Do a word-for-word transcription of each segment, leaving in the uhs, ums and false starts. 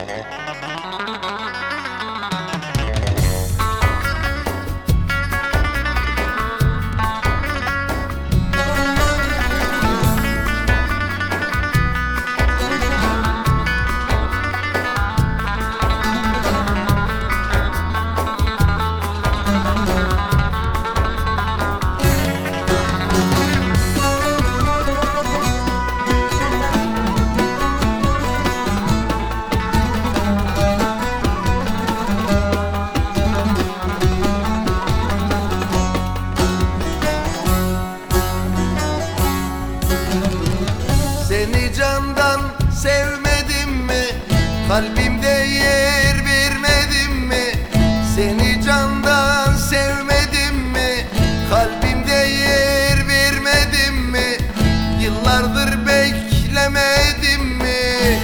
Seni candan sevmedim mi? Kalbimde yer vermedim mi? Seni candan sevmedim mi? Kalbimde yer vermedim mi? Yıllardır beklemedim mi?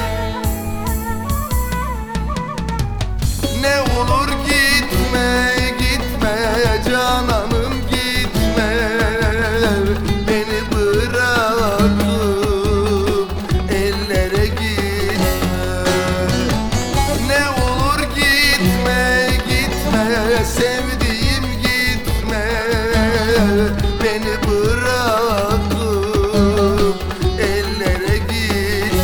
Ne olur gitme, gitme cananım gitme. Beni bırak ellere gitme. Ne olur gitme, gitme sevdiğim gitme. Beni bırak ellere gitme.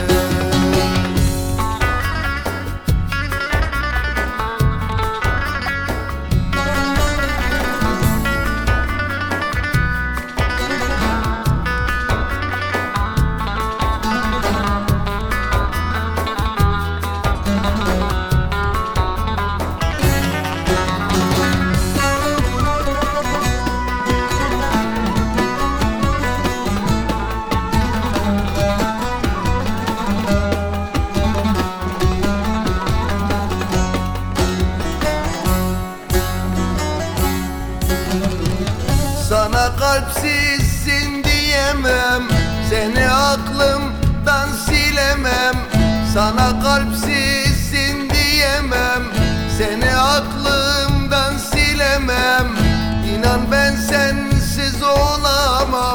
Sana kalpsizsin diyemem, seni aklımdan silemem. Sana kalpsizsin diyemem, seni aklımdan silemem. İnan ben sensiz olamam.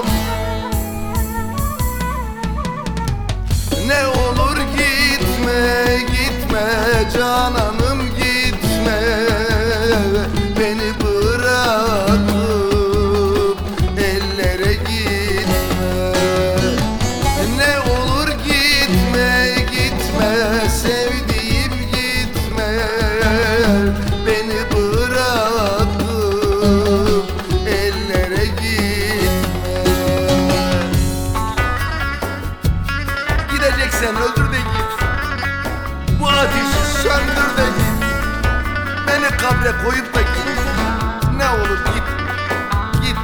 Ne olur gitme, gitme cananım gitme. Beni bırak ellere gitme. Ne olur gitme, gitme sevdiğim gitme. Beni bırak ellere gitme. Gideceksen öldür de git. Bu ateşi söndür de git. Beni kabre koyup da git. Ne olur git. Git.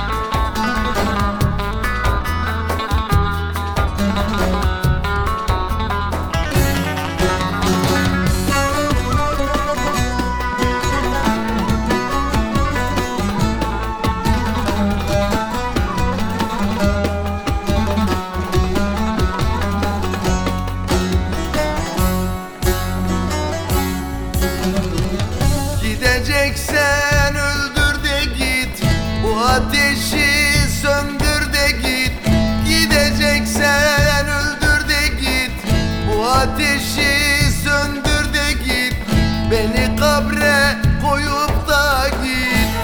Gideceksen öldür de git. Bu ateşi söndür de git. Gideceksen öldür de git. Bu ateşi söndür de git. Beni kabre koyup da git.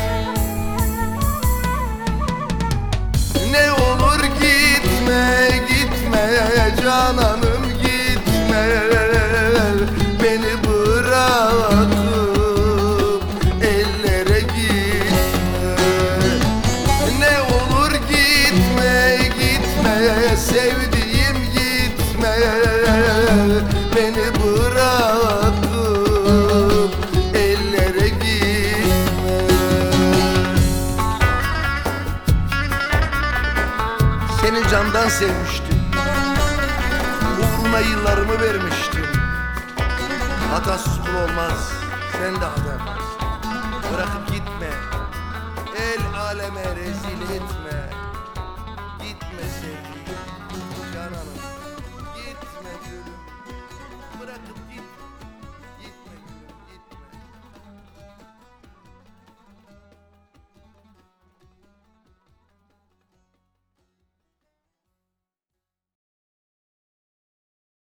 Ne olur gitme, gitme cananım gitme. Beni bırak ellere gitme. Ne olur gitme, gitme sevdiğim gitme. Beni bırak ellere gitme. Seni candan sevmiştim, uğruna yıllarımı vermiştim. Hatasız kul olmaz, sen de hata yaparsın. Bırakıp gitme, el aleme rezil etme.